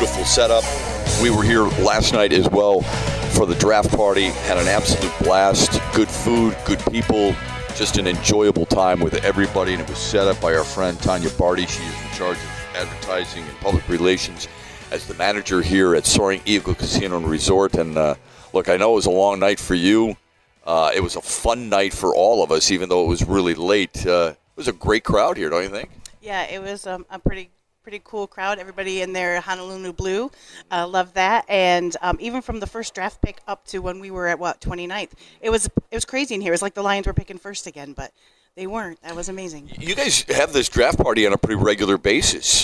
beautiful setup. We were here last night as well for the draft party. Had an absolute blast. Good food, good people. Just an enjoyable time with everybody. And it was set up by our friend Tanya Barty. She is in charge of advertising and public relations as the manager here at Soaring Eagle Casino and Resort. And look, I know it was a long night for you. It was a fun night for all of us, even though it was really late. It was a great crowd here, don't you think? Yeah, it was a pretty cool crowd. Everybody in their Honolulu blue. Loved that. And even from the first draft pick up to when we were at, 29th, it was crazy in here. It was like the Lions were picking first again, but they weren't. That was amazing. You guys have this draft party on a pretty regular basis.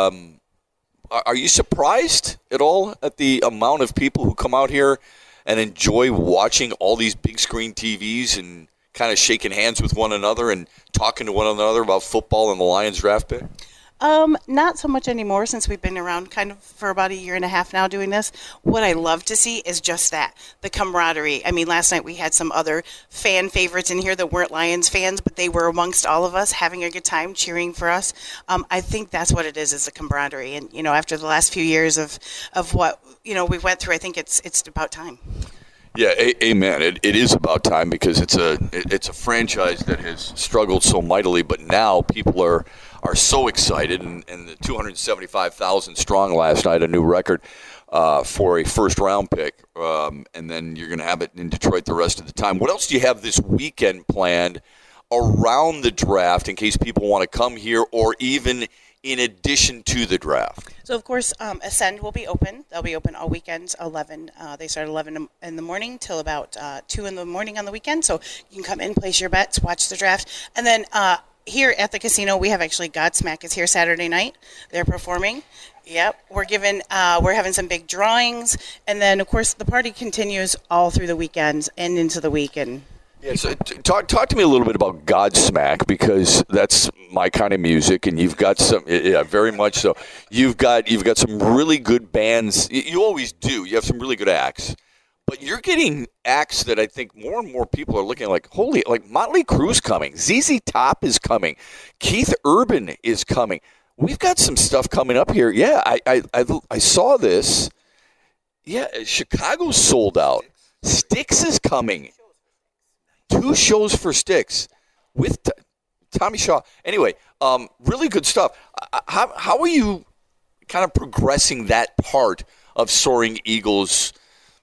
Are you surprised at all at the amount of people who come out here and enjoy watching all these big screen TVs and kind of shaking hands with one another and talking to one another about football and the Lions draft pick? Not so much anymore since we've been around kind of for about a year and a half now doing this. What I love to see is just that, the camaraderie. I mean, last night we had some other fan favorites in here that weren't Lions fans, but they were amongst all of us having a good time cheering for us. I think that's what it is the camaraderie. And, after the last few years of what, we went through, I think it's about time. Yeah, amen. It is about time because it's a franchise that has struggled so mightily, but now people are so excited, and the 275,000 strong last night, a new record for a first-round pick, and then you're going to have it in Detroit the rest of the time. What else do you have this weekend planned around the draft in case people want to come here or even in addition to the draft? So, of course, Ascend will be open. They'll be open all weekends, 11. They start at 11 in the morning till about 2 in the morning on the weekend. So you can come in, place your bets, watch the draft. And then here at the casino, we have actually Godsmack is here Saturday night. They're performing. Yep. We're having some big drawings. And then, of course, the party continues all through the weekends and into the weekend. Yeah, so talk to me a little bit about Godsmack, because that's my kind of music, and you've got some, very much so. You've got some really good bands. You always do. You have some really good acts, but you're getting acts that I think more and more people are looking like Motley Crue's coming, ZZ Top is coming, Keith Urban is coming. We've got some stuff coming up here. Yeah, I saw this. Yeah, Chicago's sold out. Styx is coming. 2 shows for Styx with Tommy Shaw. Anyway, really good stuff. How are you kind of progressing that part of Soaring Eagle's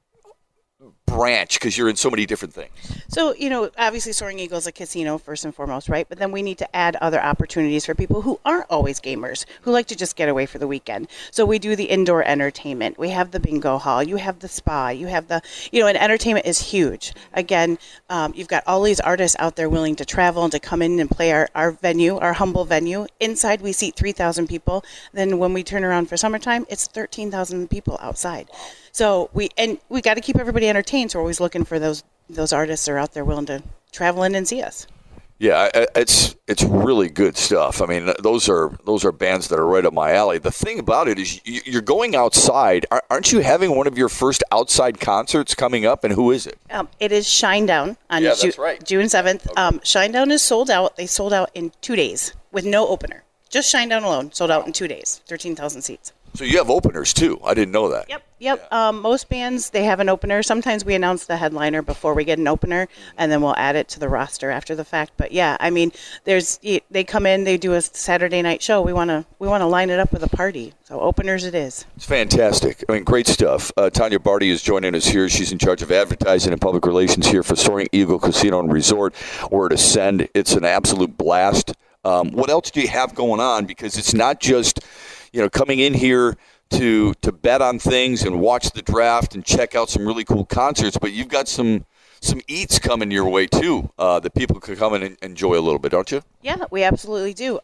branch, because you're in so many different things? So, obviously Soaring Eagle is a casino first and foremost, right? But then we need to add other opportunities for people who aren't always gamers, who like to just get away for the weekend. So we do the indoor entertainment. We have the bingo hall. You have the spa. You have the, and entertainment is huge. Again, you've got all these artists out there willing to travel and to come in and play our venue, our humble venue. Inside we seat 3,000 people. Then when we turn around for summertime, it's 13,000 people outside. So we got to keep everybody entertained. So we're always looking for those artists that are out there willing to travel in and see us. Yeah, it's really good stuff. I mean, those are bands that are right up my alley. The thing about it is you're going outside. Aren't you having one of your first outside concerts coming up? And who is it? It is Shinedown on June 7th. Okay. Shinedown is sold out. They sold out in 2 days with no opener. Just Shinedown alone sold out in 2 days. 13,000 seats. So you have openers too. I didn't know that. Yep. Yeah. Most bands, they have an opener. Sometimes we announce the headliner before we get an opener, and then we'll add it to the roster after the fact. But yeah, I mean, they come in, they do a Saturday night show. We want to line it up with a party. So openers it is. It's fantastic. I mean, great stuff. Tanya Barty is joining us here. She's in charge of advertising and public relations here for Soaring Eagle Casino and Resort. We're at Ascend. It's an absolute blast. What else do you have going on? Because it's not just coming in here to bet on things and watch the draft and check out some really cool concerts, but you've got some eats coming your way too that people could come and enjoy a little bit, don't you? Yeah, we absolutely do.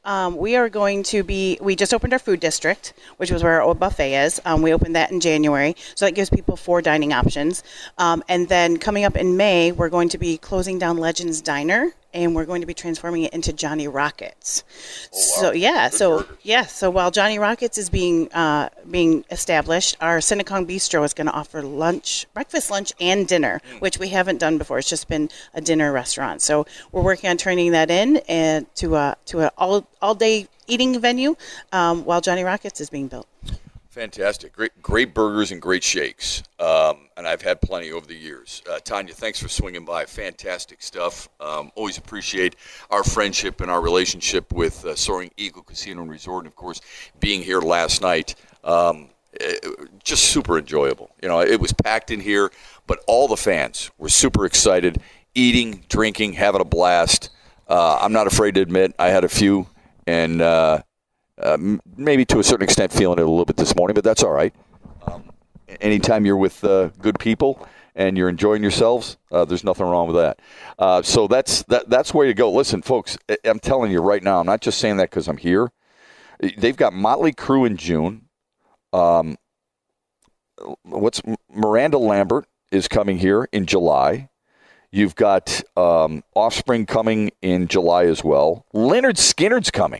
We just opened our food district, which was where our old buffet is. We opened that in January, so that gives people 4 dining options. And then coming up in May, we're going to be closing down Legends Diner, and we're going to be transforming it into Johnny Rockets. Oh, wow. So while Johnny Rockets is being established, our Sinicong Bistro is going to offer breakfast, lunch, and dinner, which we haven't done before. It's just been a dinner restaurant. So we're working on turning that in and to an all day eating venue while Johnny Rockets is being built. Fantastic. Great burgers and great shakes. And I've had plenty over the years. Tanya, thanks for swinging by. Fantastic stuff. Always appreciate our friendship and our relationship with Soaring Eagle Casino and Resort. And, of course, being here last night, just super enjoyable. You know, it was packed in here, but all the fans were super excited, eating, drinking, having a blast. I'm not afraid to admit I had a few, and maybe to a certain extent feeling it a little bit this morning, but that's all right. Anytime you're with good people and you're enjoying yourselves, there's nothing wrong with that. So that's the way to go. Listen, folks, I'm telling you right now, I'm not just saying that because I'm here. They've got Motley Crue in June. Miranda Lambert is coming here in July. You've got Offspring coming in July as well. Lynyrd Skynyrd's coming.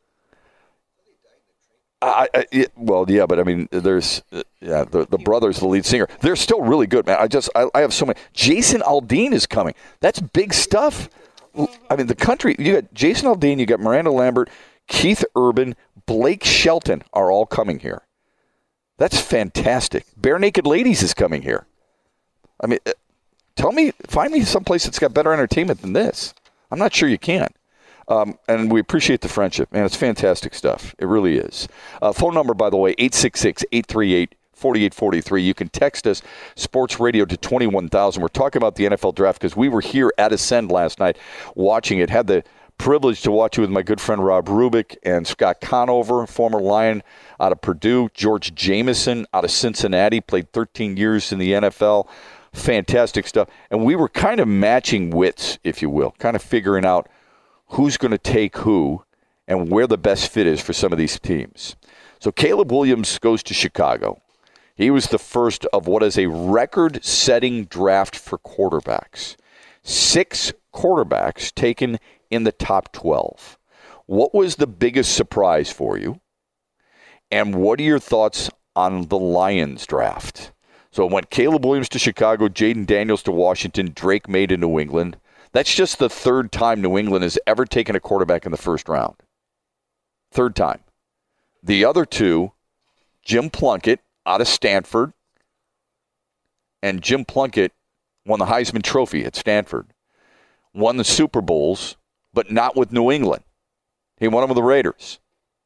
But I mean, there's the brothers, the lead singer. They're still really good, man. I have so many. Jason Aldean is coming. That's big stuff. I mean, the country. You got Jason Aldean, you got Miranda Lambert, Keith Urban, Blake Shelton are all coming here. That's fantastic. Bare Naked Ladies is coming here. I mean, find me someplace that's got better entertainment than this. I'm not sure you can. And we appreciate the friendship. Man, it's fantastic stuff. It really is. Phone number, by the way, 866-838-4843. You can text us, Sports Radio, to 21,000. We're talking about the NFL draft because we were here at Ascend last night watching it. Had the privilege to watch it with my good friend Rob Rubik and Scott Conover, former Lion out of Purdue. George Jameson out of Cincinnati, played 13 years in the NFL. Fantastic stuff. And we were kind of matching wits, if you will, kind of figuring out who's going to take who and where the best fit is for some of these teams. So Caleb Williams goes to Chicago. He was the first of what is a record-setting draft for quarterbacks. 6 quarterbacks taken in the top 12. What was the biggest surprise for you? And what are your thoughts on the Lions draft? So it went Caleb Williams to Chicago, Jaden Daniels to Washington, Drake May to New England. That's just the third time New England has ever taken a quarterback in the first round. Third time. The other two, Jim Plunkett out of Stanford, and Jim Plunkett won the Heisman Trophy at Stanford, won the Super Bowls, but not with New England. He won them with the Raiders.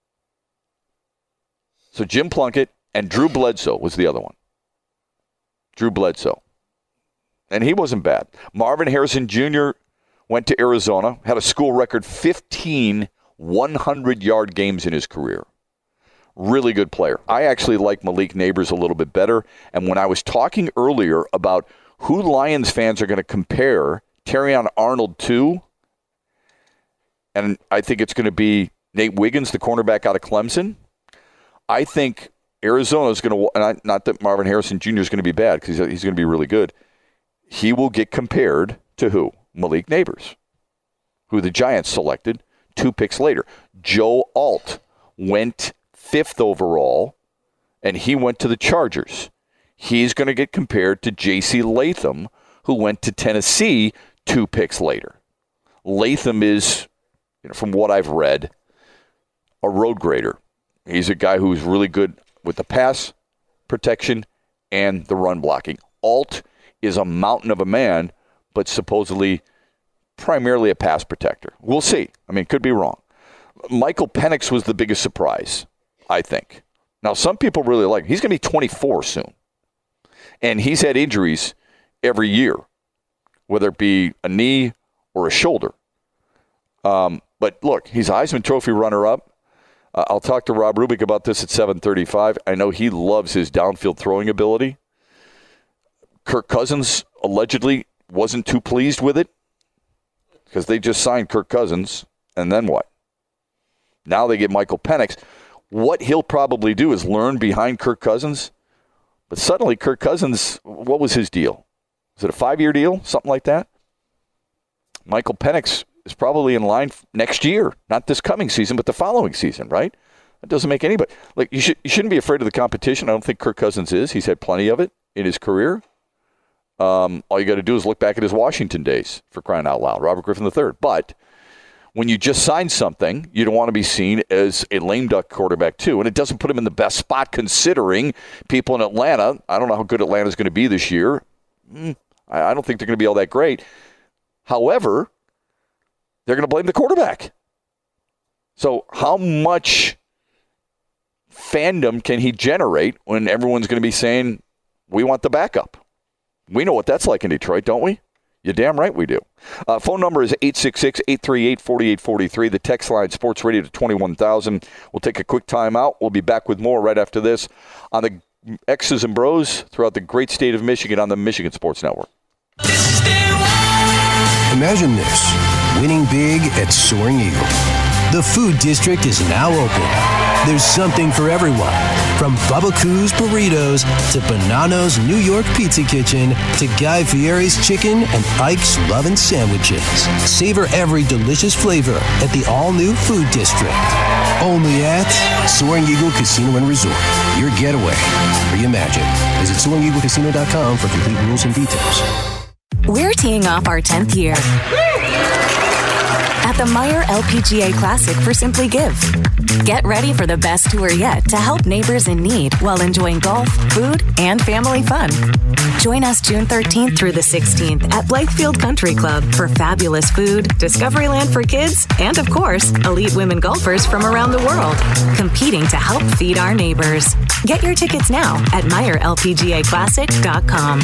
So Jim Plunkett and Drew Bledsoe was the other one. Drew Bledsoe. And he wasn't bad. Marvin Harrison Jr. went to Arizona, had a school record 15 100-yard games in his career. Really good player. I actually like Malik Neighbors a little bit better. And when I was talking earlier about who Lions fans are going to compare Terrion Arnold to, and I think it's going to be Nate Wiggins, the cornerback out of Clemson, I think Arizona is going to, and not that Marvin Harrison Jr. is going to be bad because he's going to be really good. He will get compared to who? Malik Neighbors, who the Giants selected 2 picks later. Joe Alt went 5th overall, and he went to the Chargers. He's going to get compared to J.C. Latham, who went to Tennessee 2 picks later. Latham is, from what I've read, a road grader. He's a guy who's really good with the pass protection and the run blocking. Alt is a mountain of a man, but supposedly primarily a pass protector. We'll see. I mean, could be wrong. Michael Penix was the biggest surprise, I think. Now, some people really like him. He's going to be 24 soon. And he's had injuries every year, whether it be a knee or a shoulder. But look, he's a Heisman Trophy runner-up. I'll talk to Rob Rubik about this at 7:35. I know he loves his downfield throwing ability. Kirk Cousins allegedly wasn't too pleased with it because they just signed Kirk Cousins, and then what? Now they get Michael Penix. What he'll probably do is learn behind Kirk Cousins, but suddenly Kirk Cousins, what was his deal? Was it a 5-year deal, something like that? Michael Penix is probably in line next year, not this coming season, but the following season, right? That doesn't make anybody. Like you shouldn't be afraid of the competition. I don't think Kirk Cousins is. He's had plenty of it in his career. All you got to do is look back at his Washington days, for crying out loud. Robert Griffin III. But when you just signed something, you don't want to be seen as a lame duck quarterback too. And it doesn't put him in the best spot considering people in Atlanta. I don't know how good Atlanta's going to be this year. I don't think they're going to be all that great. However, they're going to blame the quarterback. So how much fandom can he generate when everyone's going to be saying, we want the backup? We know what that's like in Detroit, don't we? You're damn right we do. Phone number is 866-838-4843. The text line, Sports Radio to 21,000. We'll take a quick time out. We'll be back with more right after this on the X's and Bros throughout the great state of Michigan on the Michigan Sports Network. Imagine this, winning big at Soaring Eagle. The food district is now open. There's something for everyone, from Bubba Coo's Burritos to Bonanno's New York Pizza Kitchen to Guy Fieri's Chicken and Ike's Lovin' Sandwiches. Savor every delicious flavor at the all-new food district. Only at Soaring Eagle Casino and Resort. Your getaway reimagined. Visit SoaringEagleCasino.com for complete rules and details. We're teeing off our 10th year at the Meijer LPGA Classic for Simply Give. Get ready for the best tour yet to help neighbors in need while enjoying golf, food, and family fun. Join us June 13th through the 16th at Blythefield Country Club for fabulous food, Discoveryland for kids, and of course, elite women golfers from around the world, competing to help feed our neighbors. Get your tickets now at MeijerLPGAClassic.com.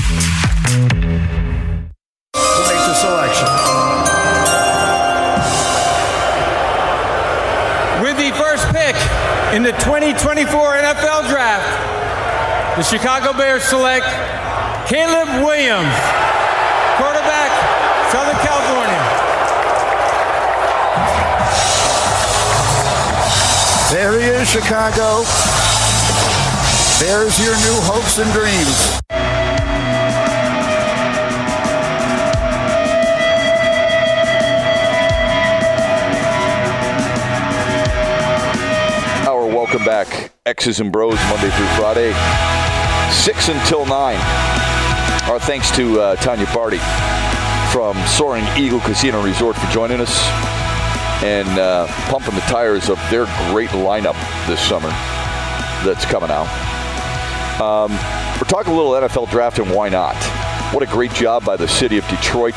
To make the selection. With the first pick in the 2024 NFL Draft, the Chicago Bears select Caleb Williams, quarterback, Southern California. There he is, Chicago. There's your new hopes and dreams. Welcome back. X's and Bros, Monday through Friday, 6 until 9. Our thanks to Tanya Barty from Soaring Eagle Casino Resort for joining us and pumping the tires of their great lineup this summer that's coming out. We're talking a little NFL draft and why not. What a great job by the city of Detroit.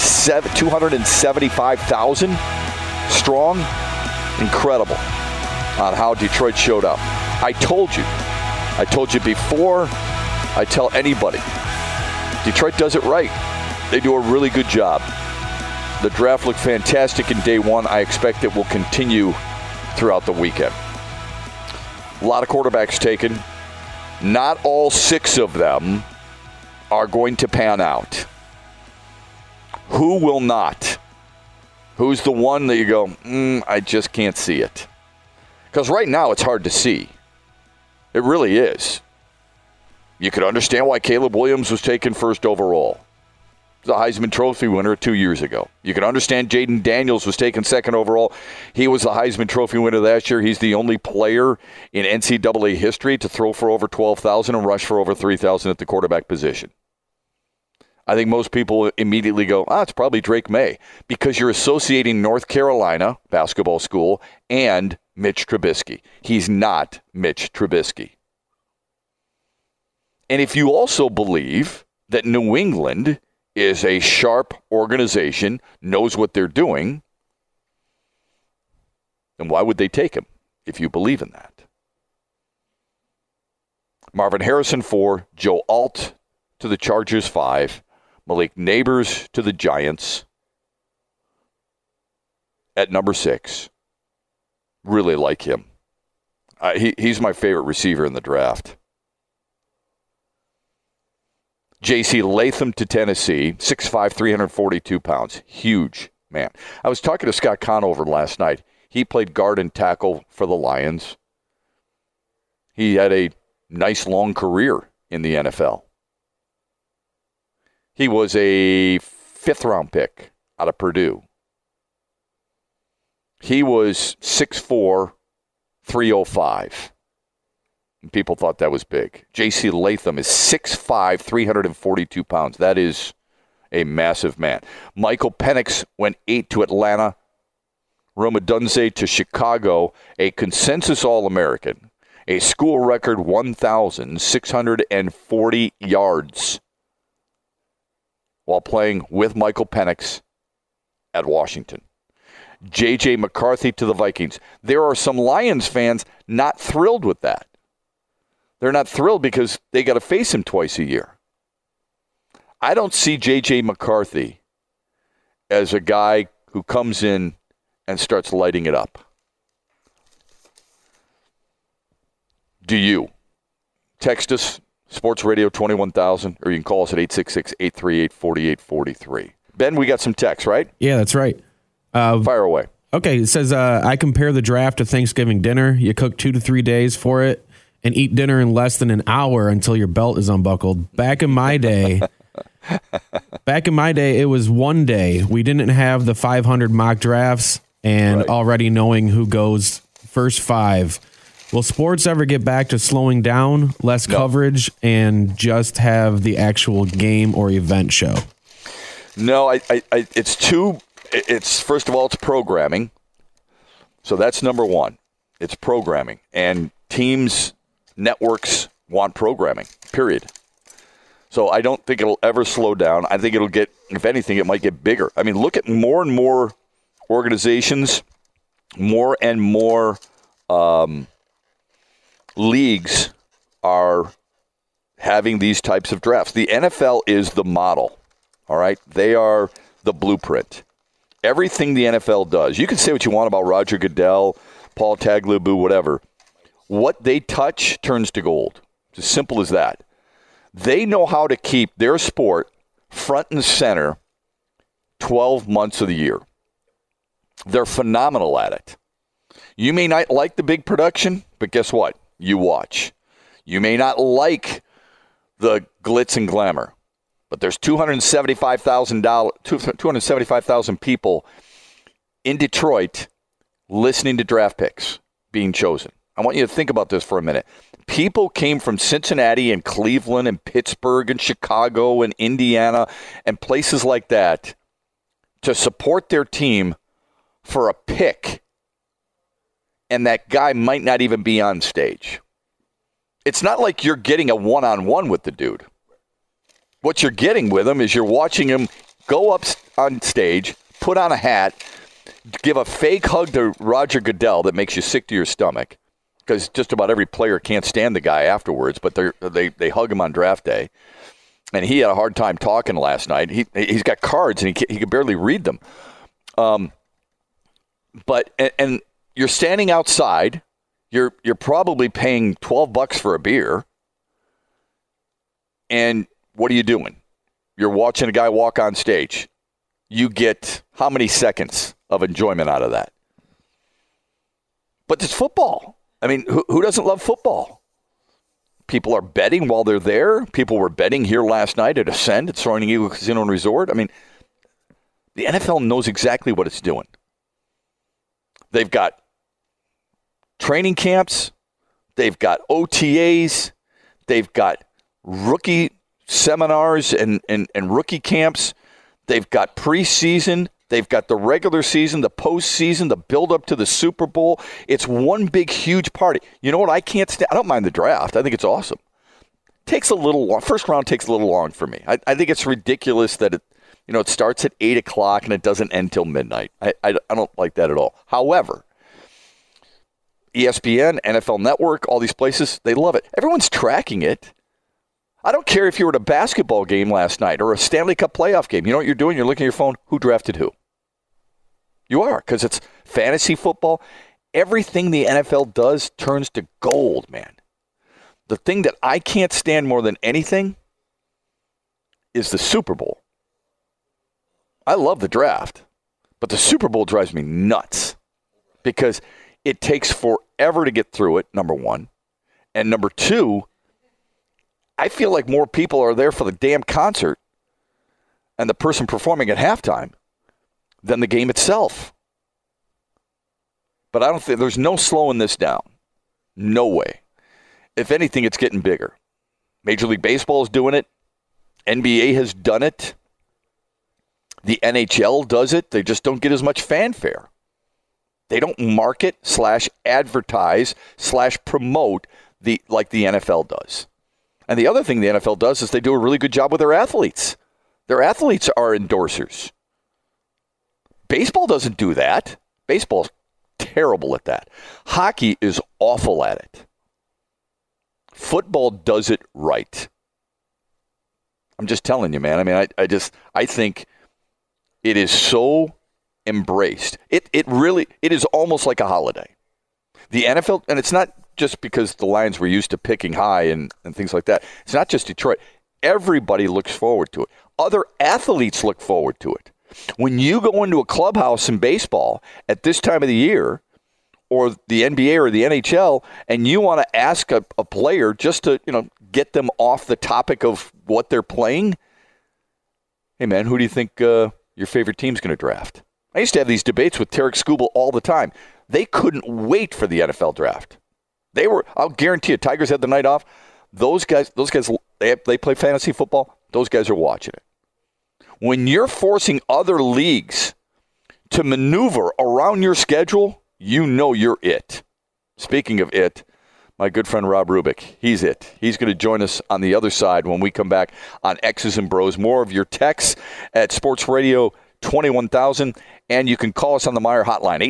275,000 strong. Incredible on how Detroit showed up. I told you before I tell anybody, Detroit does it right. They do a really good job. The draft looked fantastic in day one. I expect it will continue throughout the weekend. A lot of quarterbacks taken. Not all 6 of them are going to pan out. Who will not? Who's the one that you go, I just can't see it? Because right now it's hard to see. It really is. You could understand why Caleb Williams was taken first overall. The Heisman Trophy winner 2 years ago. You can understand Jaden Daniels was taken second overall. He was the Heisman Trophy winner last year. He's the only player in NCAA history to throw for over 12,000 and rush for over 3,000 at the quarterback position. I think most people immediately go, it's probably Drake May, because you're associating North Carolina basketball school and Mitch Trubisky. He's not Mitch Trubisky. And if you also believe that New England is a sharp organization, knows what they're doing, then why would they take him if you believe in that? Marvin Harrison 4, Joe Alt to the Chargers 5, Malik Neighbors to the Giants at number 6. Really like him. He's my favorite receiver in the draft. J.C. Latham to Tennessee, 6'5", 342 pounds. Huge man. I was talking to Scott Conover last night. He played guard and tackle for the Lions. He had a nice long career in the NFL. He was a 5th-round pick out of Purdue. He was 6'4", 305. And people thought that was big. J.C. Latham is 6'5", 342 pounds. That is a massive man. Michael Penix went 8 to Atlanta. Rome Odunze to Chicago, a consensus All-American, a school record 1,640 yards while playing with Michael Penix at Washington. J.J. McCarthy to the Vikings. There are some Lions fans not thrilled with that. They're not thrilled because they got to face him twice a year. I don't see J.J. McCarthy as a guy who comes in and starts lighting it up. Do you? Text us, Sports Radio 21000, or you can call us at 866-838-4843. Ben, we got some text, right? Yeah, that's right. Fire away. Okay, it says, I compare the draft to Thanksgiving dinner. You cook 2 to 3 days for it and eat dinner in less than an hour until your belt is unbuckled. Back in my day, it was 1 day. We didn't have the 500 mock drafts and already knowing who goes first 5. Will sports ever get back to slowing down, less coverage, and just have the actual game or event show? No, it's first of all, it's programming. So that's number one. It's programming. And teams, networks want programming, period. So I don't think it'll ever slow down. I think it'll get, if anything, it might get bigger. I mean, look at more and more organizations, more and more leagues are having these types of drafts. The NFL is the model, all right? They are the blueprint. Everything the NFL does, you can say what you want about Roger Goodell, Paul Tagliabue, whatever. What they touch turns to gold. It's as simple as that. They know how to keep their sport front and center 12 months of the year. They're phenomenal at it. You may not like the big production, but guess what? You watch. You may not like the glitz and glamour, but there's 275,000 people in Detroit listening to draft picks being chosen. I want you to think about this for a minute. People came from Cincinnati and Cleveland and Pittsburgh and Chicago and Indiana and places like that to support their team for a pick, and that guy might not even be on stage. It's not like you're getting a one-on-one with the dude. What you're getting with him is you're watching him go up on stage, put on a hat, give a fake hug to Roger Goodell that makes you sick to your stomach, because just about every player can't stand the guy afterwards, but they hug him on draft day. And he had a hard time talking last night. He's got cards, and he could barely read them. But you're standing outside. You're probably paying $12 for a beer. And what are you doing? You're watching a guy walk on stage. You get how many seconds of enjoyment out of that? But it's football. I mean, who doesn't love football? People are betting while they're there. People were betting here last night at Ascend at Soaring Eagle Casino and Resort. I mean, the NFL knows exactly what it's doing. They've got training camps. They've got OTAs. They've got rookie seminars and rookie camps. They've got preseason. They've got the regular season, the postseason, the build-up to the Super Bowl. It's one big, huge party. You know what? I can't stand. I don't mind the draft. I think it's awesome. Takes a little long. First round takes a little long for me. I think it's ridiculous that it starts at 8 o'clock and it doesn't end till midnight. I don't like that at all. However, ESPN, NFL Network, all these places, they love it. Everyone's tracking it. I don't care if you were at a basketball game last night or a Stanley Cup playoff game. You know what you're doing? You're looking at your phone. Who drafted who? You are, because it's fantasy football. Everything the NFL does turns to gold, man. The thing that I can't stand more than anything is the Super Bowl. I love the draft, but the Super Bowl drives me nuts because it takes forever to get through it, number one. And number two, I feel like more people are there for the damn concert and the person performing at halftime than the game itself. But I don't think there's no slowing this down. No way. If anything, it's getting bigger. Major League Baseball is doing it. NBA has done it. The NHL does it. They just don't get as much fanfare. They don't market / advertise / promote like the NFL does. And the other thing the NFL does is they do a really good job with their athletes. Their athletes are endorsers. Baseball doesn't do that. Baseball's terrible at that. Hockey is awful at it. Football does it right. I'm just telling you, man. I mean, I think it is so embraced. It is almost like a holiday. The NFL, and it's not just because the Lions were used to picking high and things like that. It's not just Detroit. Everybody looks forward to it. Other athletes look forward to it. When you go into a clubhouse in baseball at this time of the year, or the NBA or the NHL, and you want to ask a player just to, get them off the topic of what they're playing, hey, man, who do you think your favorite team's going to draft? I used to have these debates with Tarek Skubal all the time. They couldn't wait for the NFL draft. I'll guarantee you, Tigers had the night off. Those guys, they play fantasy football. Those guys are watching it. When you're forcing other leagues to maneuver around your schedule, you're it. Speaking of it, my good friend Rob Rubik, he's it. He's going to join us on the other side when we come back on X's and Bros. More of your texts at Sports Radio 21,000, and you can call us on the Meijer hotline,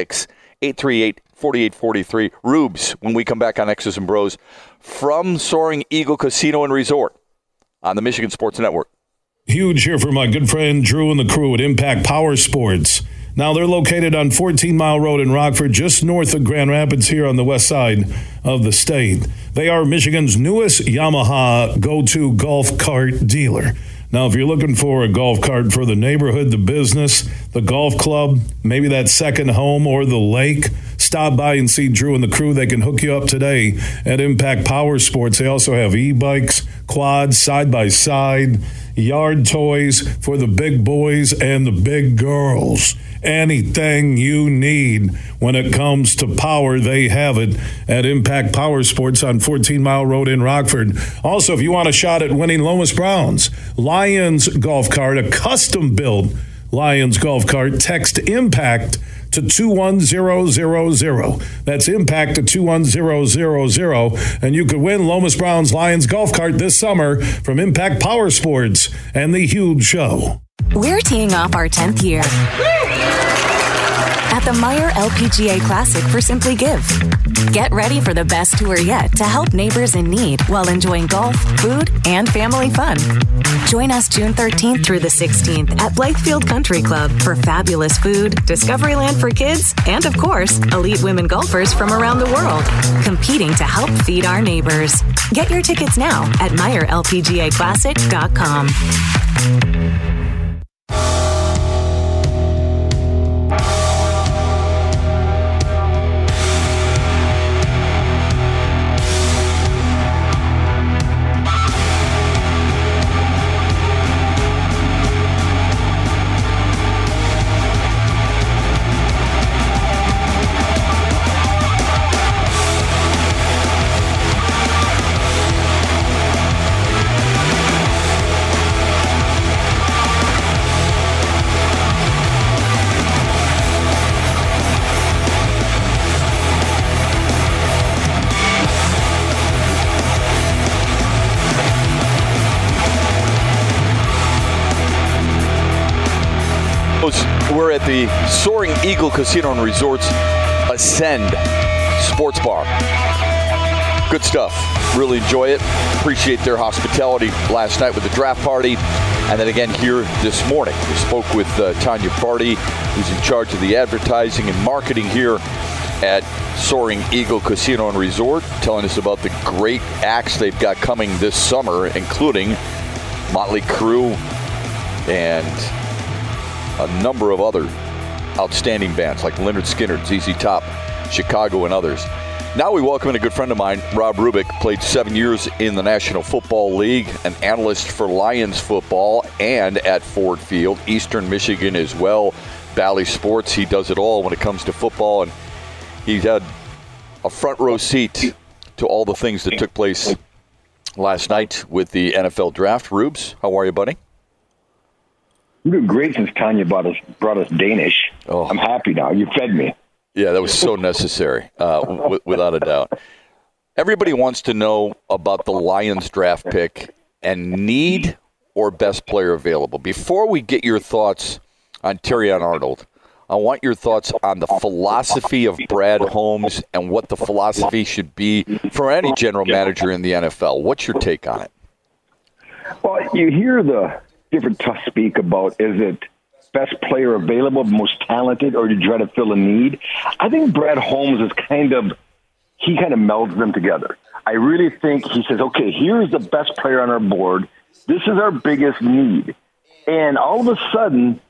866-838-4843. Rubes, when we come back on X's and Bros from Soaring Eagle Casino and Resort on the Michigan Sports Network. Huge here for my good friend Drew and the crew at Impact Power Sports. Now, they're located on 14 Mile Road in Rockford, just north of Grand Rapids here on the west side of the state. They are Michigan's newest Yamaha go-to golf cart dealer. Now, if you're looking for a golf cart for the neighborhood, the business, the golf club, maybe that second home or the lake, stop by and see Drew and the crew. They can hook you up today at Impact Power Sports. They also have e-bikes, quads, side-by-side, yard toys for the big boys and the big girls. Anything you need when it comes to power, they have it at Impact Power Sports on 14 Mile Road in Rockford. Also, if you want a shot at winning Lomas Brown's Lions golf cart, a custom-built Lions golf cart, text IMPACT to 21000. That's IMPACT to 21000. And you could win Lomas Brown's Lions golf cart this summer from Impact Power Sports and The Huge Show. We're teeing off our 10th year at the Meijer LPGA Classic for Simply Give. Get ready for the best tour yet to help neighbors in need while enjoying golf, food, and family fun. Join us June 13th through the 16th at Blythefield Country Club for fabulous food, Discoveryland for kids, and of course, elite women golfers from around the world, competing to help feed our neighbors. Get your tickets now at MeijerLPGAClassic.com. We're at the Soaring Eagle Casino and Resorts Ascend Sports Bar. Good stuff. Really enjoy it. Appreciate their hospitality last night with the draft party. And then again here this morning. We spoke with Tanya Barty, who's in charge of the advertising and marketing here at Soaring Eagle Casino and Resort, telling us about the great acts they've got coming this summer, including Motley Crue and a number of other outstanding bands like Lynyrd Skynyrd, ZZ Top, Chicago, and others. Now we welcome in a good friend of mine, Rob Rubik, played 7 years in the National Football League, an analyst for Lions football and at Ford Field, Eastern Michigan as well, Bally Sports. He does it all when it comes to football, and he's had a front row seat to all the things that took place last night with the NFL draft. Rubes, how are you, buddy? I'm doing great since Tanya brought us Danish. Oh. I'm happy now. You fed me. Yeah, that was so necessary, without a doubt. Everybody wants to know about the Lions draft pick and need or best player available. Before we get your thoughts on Terrion Arnold, I want your thoughts on the philosophy of Brad Holmes and what the philosophy should be for any general manager in the NFL. What's your take on it? Well, you hear the different tough speak about, is it best player available, most talented, or do you try to fill a need? I think Brad Holmes is kind of melds them together. I really think he says, okay, here's the best player on our board. This is our biggest need. And all of a sudden,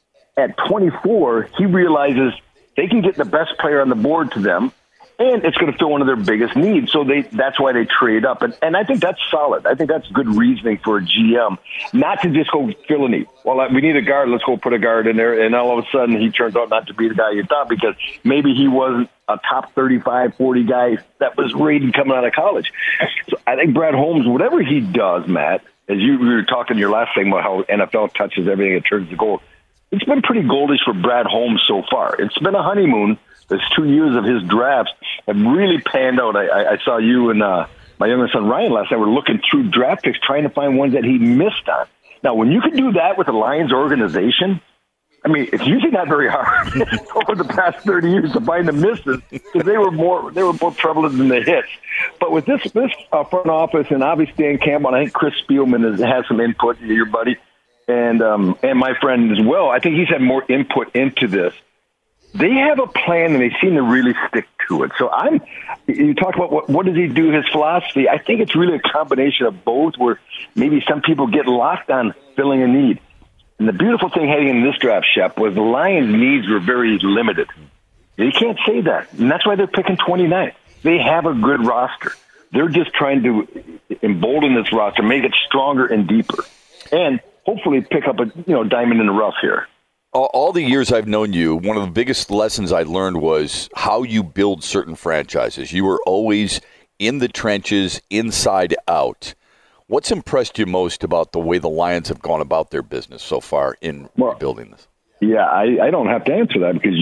at 24, he realizes they can get the best player on the board to them, and it's going to fill one of their biggest needs. So that's why they trade up. And I think that's solid. I think that's good reasoning for a GM, not to just go fill a need. Well, we need a guard. Let's go put a guard in there. And all of a sudden, he turns out not to be the guy you thought because maybe he wasn't a top 35, 40 guy that was rated coming out of college. So I think Brad Holmes, whatever he does, Matt, as we were talking in your last thing about how NFL touches everything and turns to gold, it's been pretty goldish for Brad Holmes so far. It's been a honeymoon. Those 2 years of his drafts have really panned out. I saw you and my younger son Ryan last night were looking through draft picks, trying to find ones that he missed on. Now, when you can do that with the Lions organization, I mean, it's usually not very hard over the past 30 years to find the misses because they were more prevalent than the hits. But with this front office and obviously Dan Campbell, and I think Chris Spielman has some input, your buddy, and my friend as well. I think he's had more input into this. They have a plan, and they seem to really stick to it. So you talk about what does he do, his philosophy. I think it's really a combination of both where maybe some people get locked on filling a need. And the beautiful thing heading into this draft, Shep, was the Lions' needs were very limited. You can't say that. And that's why they're picking 29th. They have a good roster. They're just trying to embolden this roster, make it stronger and deeper, and hopefully pick up a diamond in the rough here. All the years I've known you, one of the biggest lessons I learned was how you build certain franchises. You were always in the trenches, inside out. What's impressed you most about the way the Lions have gone about their business so far in building this? Yeah, I don't have to answer that because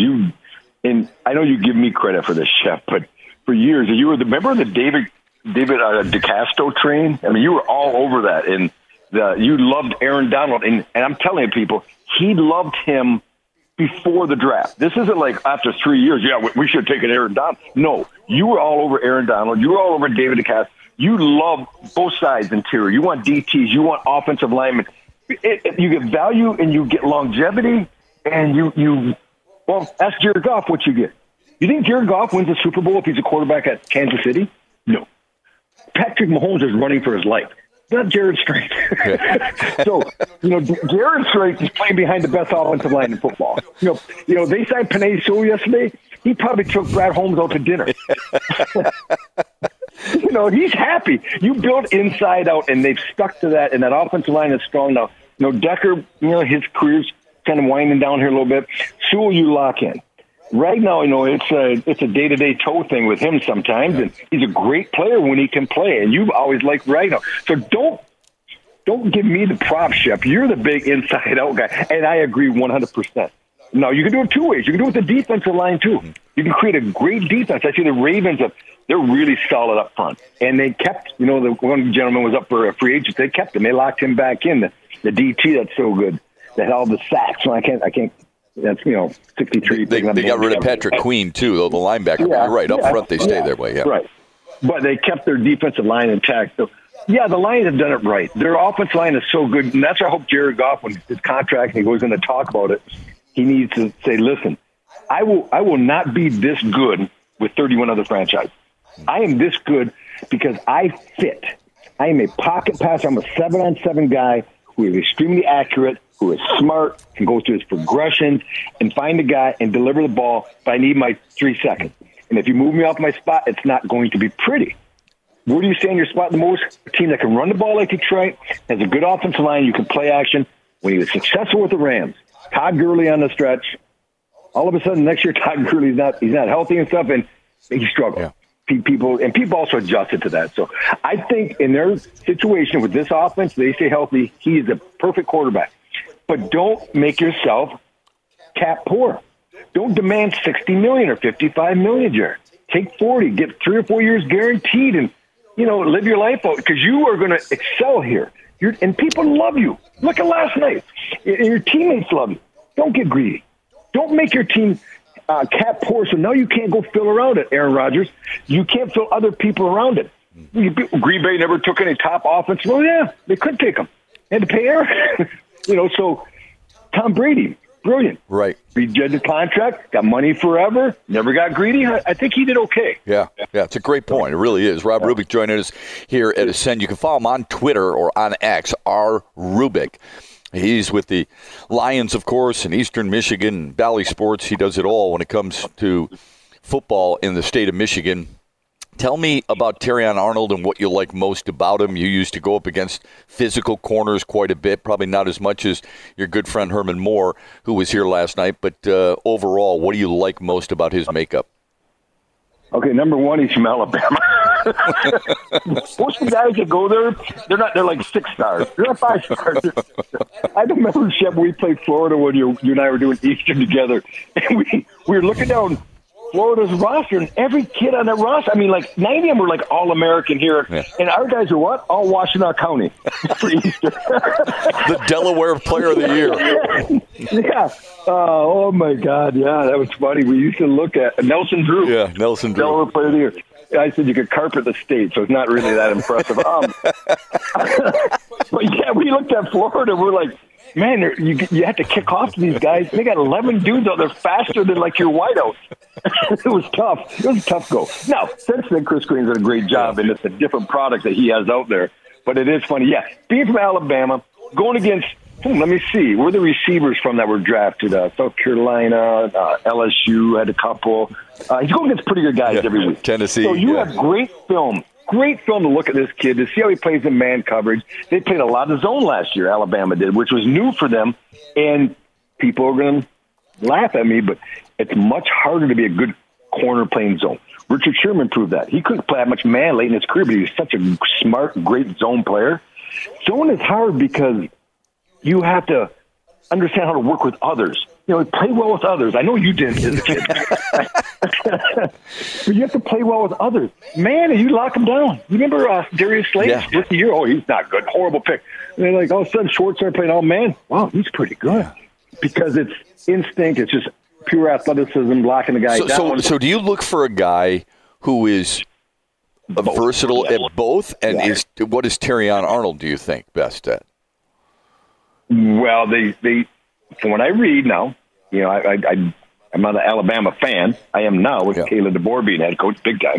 and I know you give me credit for this, Chef, but for years, remember the David DeCastro train? I mean, you were all over that, and you loved Aaron Donald, and I'm telling people, he loved him before the draft. This isn't like after 3 years, we should have taken Aaron Donald. No, you were all over Aaron Donald. You were all over David DeCastro. You love both sides interior. You want DTs. You want offensive linemen. You get value and you get longevity, and well, ask Jared Goff what you get. You think Jared Goff wins the Super Bowl if he's a quarterback at Kansas City? No. Patrick Mahomes is running for his life. Not Jared Strait. So, Jared Strait is playing behind the best offensive line in football. They signed Penei Sewell yesterday. He probably took Brad Holmes out to dinner. He's happy. You build inside out, and they've stuck to that, and that offensive line is strong now. Decker, his career's kind of winding down here a little bit. Sewell, you lock in. Right now, it's a day-to-day toe thing with him sometimes, and he's a great player when he can play, and you've always liked Rhino. So don't give me the prop, Shep. You're the big inside-out guy, and I agree 100%. Now, you can do it two ways. You can do it with the defensive line, too. You can create a great defense. I see the Ravens, they're really solid up front, and they kept, the one gentleman was up for a free agent. They kept him. They locked him back in, the DT that's so good, that had all the sacks. So I can't. That's 63. They got rid of Patrick Queen too, though the linebacker. Yeah, you're right. Up front, they stay their way. Yeah, right. But they kept their defensive line intact. So the Lions have done it right. Their offensive line is so good, and that's why I hope Jared Goff, when his contract and he goes in to talk about it, he needs to say, "Listen, I will not be this good with 31 other franchises. I am this good because I fit. I am a pocket passer. I'm a 7-on-7 guy who is extremely accurate, who is smart, can go through his progressions and find a guy and deliver the ball, but I need my 3 seconds. And if you move me off my spot, it's not going to be pretty. Where do you stay in your spot the most? A team that can run the ball like Detroit, has a good offensive line, you can play action. When he was successful with the Rams, Todd Gurley on the stretch, all of a sudden next year Todd Gurley's not healthy and stuff, and he struggled. Yeah. People also adjusted to that. So I think in their situation with this offense, they stay healthy. He is a perfect quarterback. But don't make yourself cap poor. Don't demand $60 million or $55 million, Jared. Take 40, get 3 or 4 years guaranteed, and live your life out because you are going to excel here. And people love you. Look at last night. And your teammates love you. Don't get greedy. Don't make your team cap poor so now you can't go fill around it, Aaron Rodgers. You can't fill other people around it. Green Bay never took any top offense. Well, yeah, they could take them. They had to pay Aaron. So Tom Brady, brilliant. Right. Redid the contract, got money forever, never got greedy. I think he did okay. Yeah, it's a great point. It really is. Rob Rubik joining us here at Ascend. You can follow him on Twitter or on X, @rubik. He's with the Lions, of course, in Eastern Michigan, Valley Sports. He does it all when it comes to football in the state of Michigan. Tell me about Terrion Arnold and what you like most about him. You used to go up against physical corners quite a bit, probably not as much as your good friend Herman Moore, who was here last night. But overall, what do you like most about his makeup? Okay, number one, he's from Alabama. Most of the guys that go there, they're like 6 stars. They're not 5 stars. I remember, Shep, we played Florida when you and I were doing Eastern together, and we were looking down Florida's roster, and every kid on that roster, 90 of them were like All-American here, and our guys are what? All Washtenaw County for Easter. The Delaware Player of the Year. Yeah. Oh, my God. Yeah, that was funny. We used to look at Nelson Drew. Yeah, Nelson Drew. Delaware Player of the Year. I said you could carpet the state, so it's not really that impressive. But, yeah, we looked at Florida. We're like, man, you have to kick off to these guys. They got 11 dudes out there faster than, your wideouts. It was tough. It was a tough go. Now, since then, Chris Green's done a great job, and it's a different product that he has out there. But it is funny. Yeah, being from Alabama, going against, let me see, where are the receivers from that were drafted? South Carolina, LSU had a couple. He's going against pretty good guys every week. Tennessee. So you have great film to look at this kid, to see how he plays in man coverage. They played a lot of zone last year, Alabama did, which was new for them. And people are going to laugh at me, but it's much harder to be a good corner playing zone. Richard Sherman proved that. He couldn't play that much man late in his career, but he was such a smart, great zone player. Zone is hard because you have to understand how to work with others. Play well with others. I know you didn't as a kid. But you have to play well with others. Man, and you lock them down. You remember Darius Slade? Yeah. This year, he's not good. Horrible pick. And then, all of a sudden, Schwartz started playing, man, wow, he's pretty good. Yeah. Because it's instinct. It's just pure athleticism, blocking the guy down. So do you look for a guy who is versatile at both? And what is Terrion Arnold, do you think, best at? Well, they from what I read now, I'm not an Alabama fan. I am now with Caleb DeBoer being head coach, big time.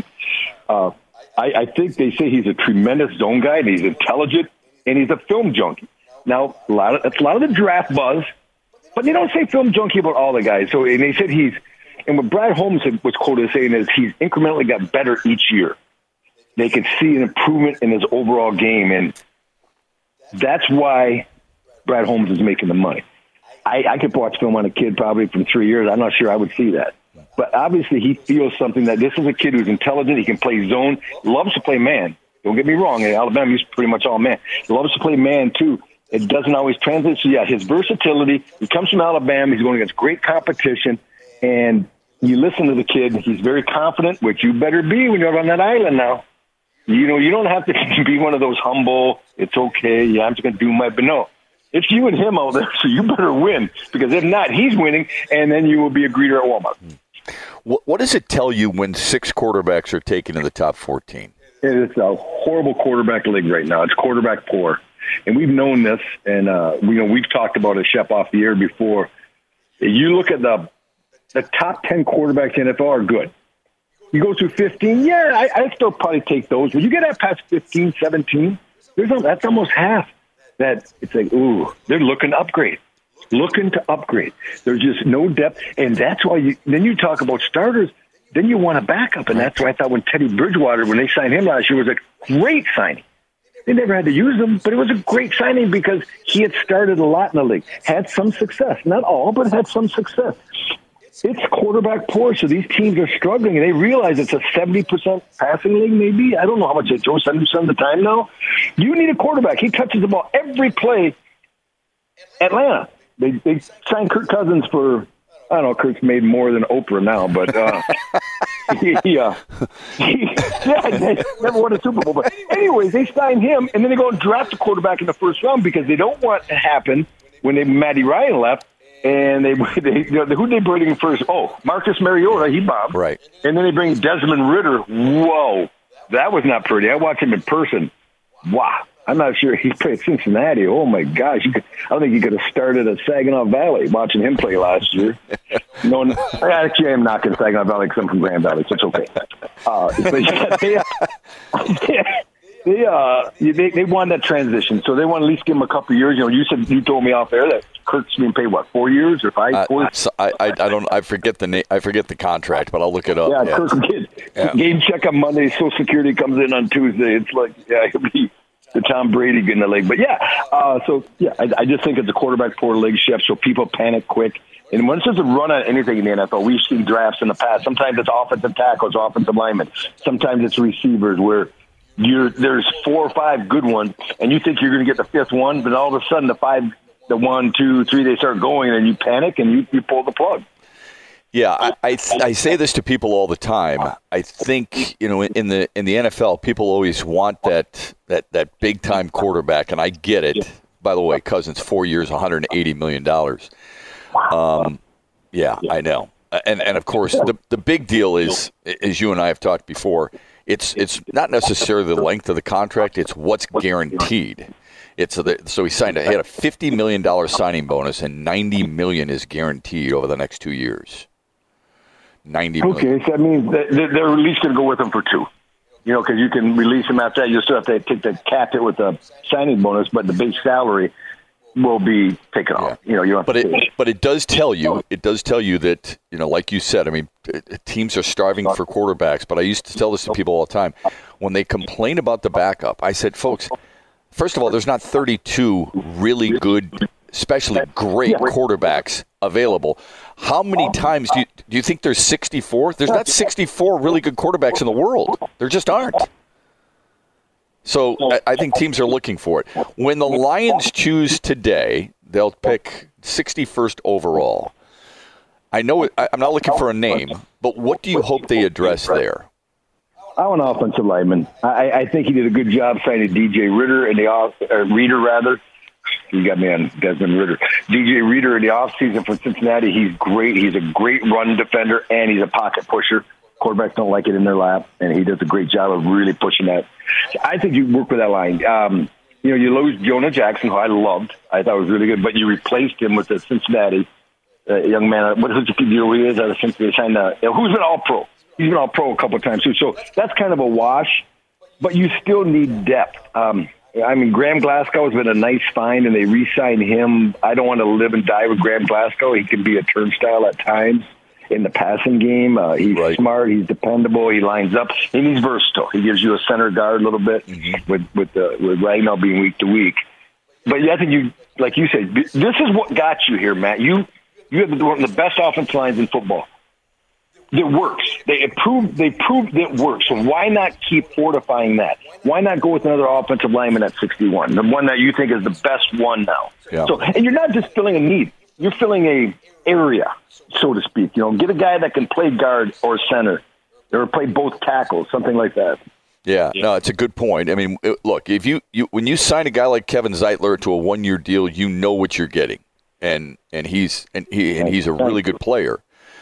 I think they say he's a tremendous zone guy, and he's intelligent, and he's a film junkie. Now, that's a lot of the draft buzz, but they don't say film junkie about all the guys. So, and they said and what Brad Holmes was quoted as saying is he's incrementally got better each year. They can see an improvement in his overall game, and that's why Brad Holmes is making the money. I could watch film on a kid probably from 3 years. I'm not sure I would see that. But obviously he feels something that this is a kid who's intelligent. He can play zone, loves to play man. Don't get me wrong. In Alabama, he's pretty much all man. He loves to play man, too. It doesn't always translate. So, his versatility. He comes from Alabama. He's going against great competition. And you listen to the kid. He's very confident, which you better be when you're on that island now. You don't have to be one of those humble, it's okay, I'm just going to do my, but no. It's you and him out there, so you better win. Because if not, he's winning, and then you will be a greeter at Walmart. What does it tell you when 6 quarterbacks are taken in the top 14? It's a horrible quarterback league right now. It's quarterback poor. And we've known this, and we've talked about it, Shep, off the air before. You look at the top 10 quarterbacks in the NFL are good. You go through 15, I still probably take those. When you get that past 15, 17, that's almost half. That it's like, ooh, they're looking to upgrade. There's just no depth, and that's why then you talk about starters, then you want a backup, and that's why I thought when Teddy Bridgewater, when they signed him last year, was a great signing. They never had to use him, but it was a great signing because he had started a lot in the league, had some success. Not all, but had some success. It's quarterback poor, so these teams are struggling, and they realize it's a 70% passing league, maybe. I don't know how much they throw, 70% of the time now. You need a quarterback. He touches the ball every play. Atlanta, they signed Kirk Cousins for I don't know, Kurt's made more than Oprah now, but he never won a Super Bowl. But anyways, they signed him, and then they go and draft a quarterback in the first round because they don't want it to happen when Matty Ryan left. And who they bring first? Oh, Marcus Mariota, he bombed. Right. And then they bring Desmond Ridder. Whoa, that was not pretty. I watched him in person. Wow. I'm not sure he played Cincinnati. Oh, my gosh. I don't think you could have started at Saginaw Valley watching him play last year. Actually, I'm knocking Saginaw Valley because I'm from Grand Valley, so it's okay. They won that transition, so they want to at least give him a couple of years. You told me off air that Kurt's being paid, 4 years or 5? 4 years? I forget the name. I forget the contract, but I'll look it up. Yeah, Kurt's kid. Yeah. Game check on Monday. Social Security comes in on Tuesday. It's like, he'll be the Tom Brady getting the leg. But I just think it's a quarterback poor leg shift, so people panic quick. And once there's a run on anything in the NFL, we've seen drafts in the past. Sometimes it's offensive tackles, offensive linemen. Sometimes it's receivers where there's 4 or 5 good ones, and you think you're going to get the 5th one, but all of a sudden the 1, 2, 3, they start going, and you panic and you pull the plug. Yeah, I say this to people all the time. I think in the NFL, people always want that big time quarterback, and I get it. Yeah. By the way, Cousins 4 years, $180 million. Yeah, I know. And of course, the big deal is, as you and I have talked before, it's not necessarily the length of the contract; it's what's guaranteed. So he had a $50 million signing bonus, and $90 million is guaranteed over the next 2 years. $90 million. Okay, so that means they're at least going to go with him for 2. Because you can release him after that. You still have to take the cap it with the signing bonus, but the base salary will be taken off. But it does tell you that, like you said, I mean, teams are starving for quarterbacks. But I used to tell this to people all the time. When they complain about the backup, I said, folks, first of all, there's not 32 really good, especially great quarterbacks available. How many times do you think there's 64? There's not 64 really good quarterbacks in the world. There just aren't. So I think teams are looking for it. When the Lions choose today, they'll pick 61st overall. I know I'm not looking for a name, but what do you hope they address there? I want an offensive lineman. I think he did a good job signing DJ Reader Reader rather. You got me on Desmond Ridder. DJ Reader in the offseason for Cincinnati, he's great. He's a great run defender, and he's a pocket pusher. Quarterbacks don't like it in their lap, and he does a great job of really pushing that. I think you work with that line. You lose Jonah Jackson, who I loved. I thought was really good, but you replaced him with the Cincinnati young man. Who's the deal he is out of Cincinnati? Who's been All-Pro. He's been All-Pro a couple of times, too. So that's kind of a wash, but you still need depth. Graham Glasgow has been a nice find, and they re-signed him. I don't want to live and die with Graham Glasgow. He can be a turnstile at times in the passing game. He's smart. He's dependable. He lines up, and he's versatile. He gives you a center guard a little bit with Ragnow being week to week. But I think you, like you said, this is what got you here, Matt. You have one of the best offensive lines in football. It works. They proved it works. So why not keep fortifying that? Why not go with another offensive lineman at 61, the one that you think is the best one now? Yeah. So, and you're not just filling a need. You're filling a area, so to speak. Get a guy that can play guard or center or play both tackles, something like that. Yeah, no, it's a good point. I mean, look, if you when you sign a guy like Kevin Zeitler to a 1-year deal, you know what you're getting, and he's a really good player.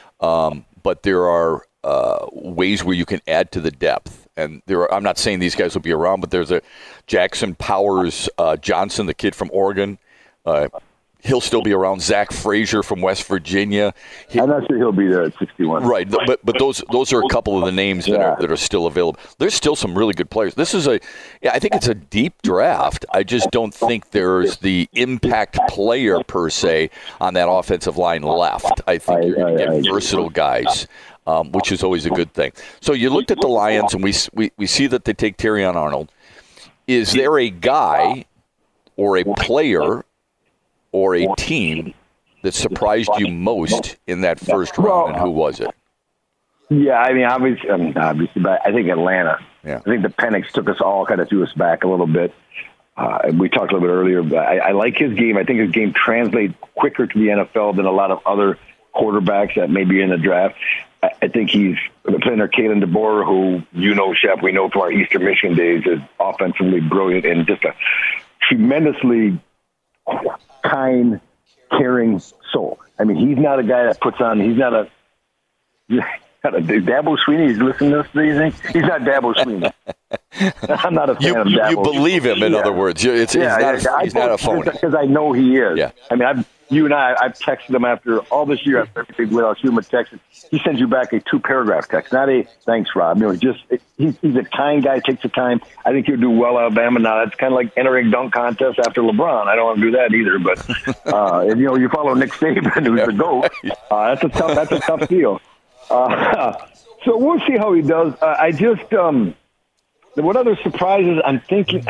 But there are ways where you can add to the depth. And I'm not saying these guys will be around, but there's a Jackson Powers Johnson, the kid from Oregon. He'll still be around. Zach Frazier from West Virginia. I'm not sure he'll be there at 61. Right, but those are a couple of the names that are still available. There's still some really good players. This is I think it's a deep draft. I just don't think there's the impact player per se on that offensive line left. I think you're going to get versatile guys, which is always a good thing. So you looked at the Lions, and we see that they take Terrion Arnold. Is there a guy or a player or a team that surprised you most in that first round, and who was it? Yeah, I mean, obviously, but I think Atlanta. Yeah. I think the Penix took us all, kind of threw us back a little bit. We talked a little bit earlier, but I like his game. I think his game translates quicker to the NFL than a lot of other quarterbacks that may be in the draft. I think he's the player Kalen DeBoer, who Shep, we know from our Eastern Michigan days, is offensively brilliant and just a tremendously kind, caring soul. I mean, he's not a guy that puts on. He's not a Dabo Sweeney. He's listening to this. Do you think he's not Dabo Sweeney? I'm not a fan of Dabo. You believe him, in other words. He's not a phony. Because I know he is. Yeah. I mean, I've texted him after all this year. After everything without human text, he sends you back a 2-paragraph text, not a thanks, Rob. He's a kind guy, takes the time. I think he'll do well, Alabama. Now that's kind of like entering dunk contest after LeBron. I don't want to do that either. But you follow Nick Saban, who's the GOAT. That's a tough deal. So we'll see how he does. What other surprises I'm thinking?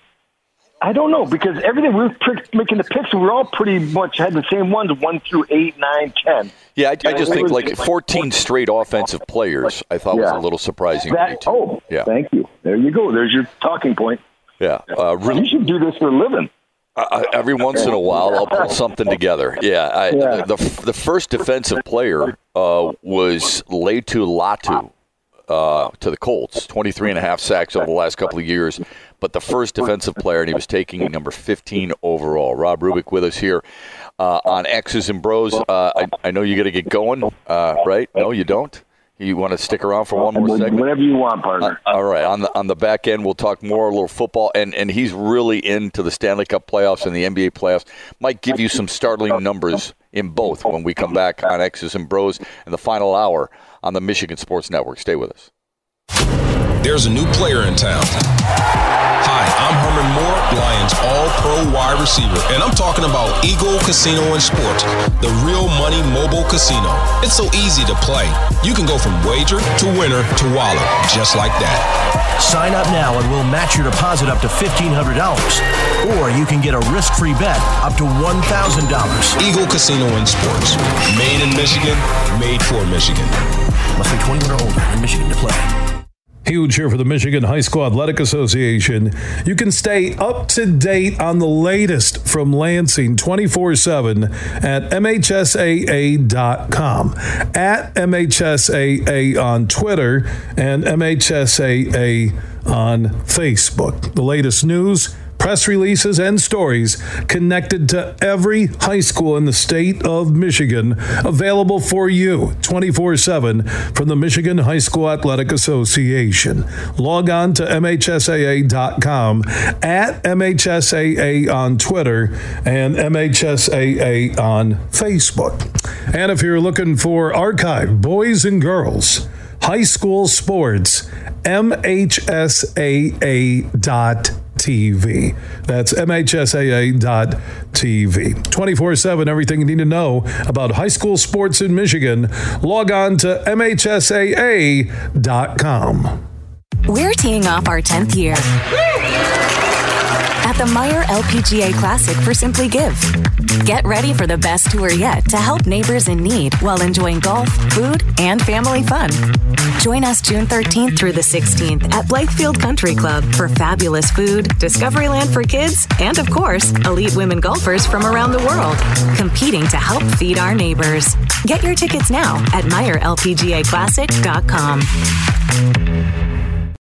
I don't know, because everything we were making the picks, we all pretty much had the same ones, 1 through 8, 9, 10. Yeah, I just think like 14 straight offensive players, I thought was a little surprising to me too. Yeah. Thank you. There you go. There's your talking point. Yeah. You should do this for a living. Every once in a while, I'll pull something together. Yeah. The first defensive player was Laitu Latu to the Colts, 23.5 sacks over the last couple of years. But the first defensive player, and he was taking number 15 overall. Rob Rubik with us here on X's and Bros. I know you got to get going, right? No, you don't? You want to stick around for one more segment? Whatever you want, partner. All right. On the back end, we'll talk more a little football, and he's really into the Stanley Cup playoffs and the NBA playoffs. Might give you some startling numbers in both when we come back on X's and Bros in the final hour on the Michigan Sports Network. Stay with us. There's a new player in town. Hi, I'm Herman Moore, Lions All-Pro wide receiver, and I'm talking about Eagle Casino and Sports, the real money mobile casino. It's so easy to play. You can go from wager to winner to wallet, just like that. Sign up now and we'll match your deposit up to $1,500. Or you can get a risk-free bet up to $1,000. Eagle Casino and Sports. Made in Michigan, made for Michigan. Must be 21 or older in Michigan to play. Huge here for the Michigan High School Athletic Association. You can stay up to date on the latest from Lansing 24/7 at MHSAA.com, at MHSAA on Twitter, and MHSAA on Facebook. The latest news, press releases, and stories connected to every high school in the state of Michigan, available for you 24/7 from the Michigan High School Athletic Association. Log on to MHSAA.com, at MHSAA on Twitter, and MHSAA on Facebook. And if you're looking for archived boys and girls high school sports, MHSAA.TV. That's MHSAA.TV. 24/7, everything you need to know about high school sports in Michigan. Log on to MHSAA.com. We're teeing off our 10th year at the Meijer LPGA Classic for Simply Give. Get ready for the best tour yet to help neighbors in need while enjoying golf, food, and family fun. Join us June 13th through the 16th at Blythefield Country Club for fabulous food, Discoveryland for kids, and of course, elite women golfers from around the world, competing to help feed our neighbors. Get your tickets now at MeijerLPGAClassic.com.